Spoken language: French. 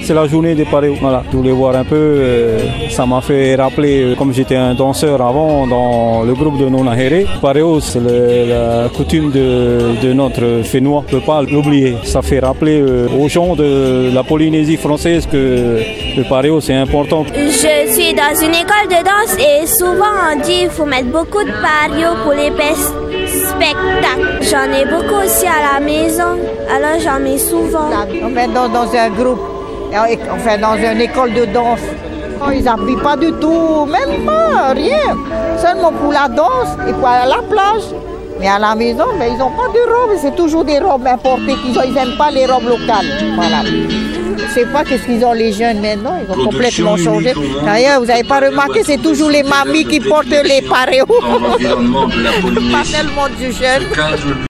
c'est la journée des paréos. Voilà, je voulais voir un peu, ça m'a fait rappeler, comme j'étais un danseur avant dans le groupe de Nonahéré. Paréo, c'est la coutume de notre Fénois, on ne peut pas l'oublier. Ça fait rappeler aux gens de la Polynésie française que le paréo c'est important. Je suis dans une école de danse et souvent on dit qu'il faut mettre beaucoup de paréo pour les spectacles. J'en ai beaucoup aussi à la maison, alors j'en mets souvent. On met dans un groupe, enfin dans une école de danse. Ils n'habillent pas du tout, même pas, rien. Seulement pour la danse et pour aller à la plage. Mais à la maison, mais ils n'ont pas de robes, c'est toujours des robes importées qu'ils ont. Ils n'aiment pas les robes locales. Voilà. Je ne sais pas qu'est-ce qu'ils ont les jeunes maintenant, ils ont complètement changé. D'ailleurs, vous n'avez pas remarqué, c'est toujours les mamies qui portent les paréos. Pas tellement du jeune.